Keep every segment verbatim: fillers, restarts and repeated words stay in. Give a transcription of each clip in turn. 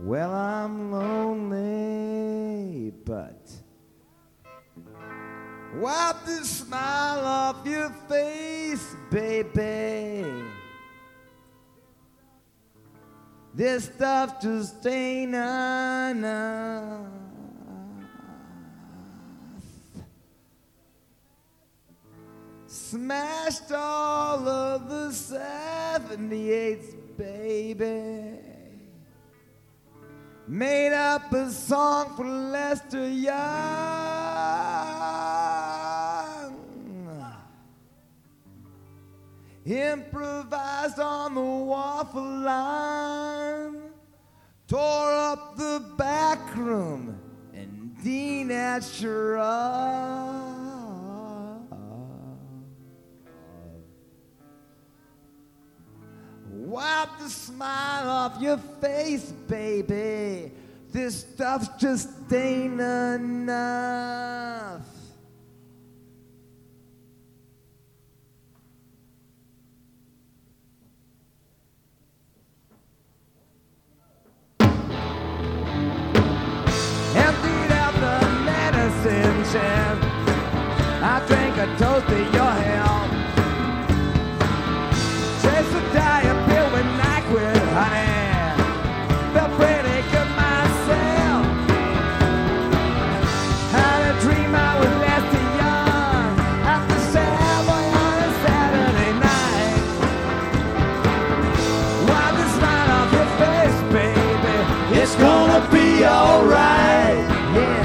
Well, I'm lonely, but wipe the smile off your face, baby. This stuff just ain't enough. Smashed all of the seventy-eights, baby. Made up a song for Lester Young. Improvised on the waffle line. Tore up the back room and denatured. Wipe the smile off your face, baby. This stuff just ain't enough. Emptied out the medicine chest. I drank a toast to your health. Chase a diet pill with NyQuil, honey. Felt pretty good myself. Had a dream I was Lester Young after Savoy on a Saturday night. Wipe the smile off your face, baby. It's gonna be alright, yeah.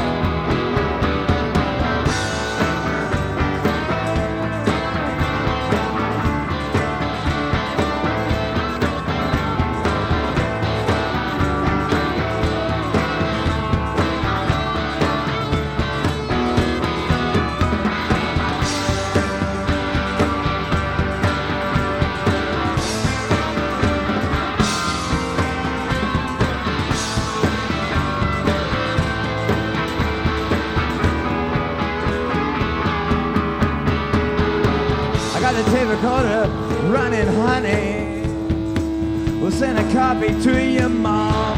The tape recorder running, honey. We'll send a copy to your mom.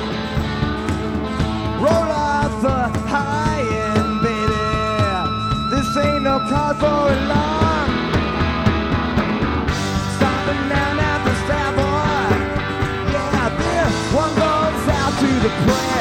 Roll off the high end, baby. This ain't no cause for alarm. Stopping down at the Savoy. Yeah, this one goes out to the press.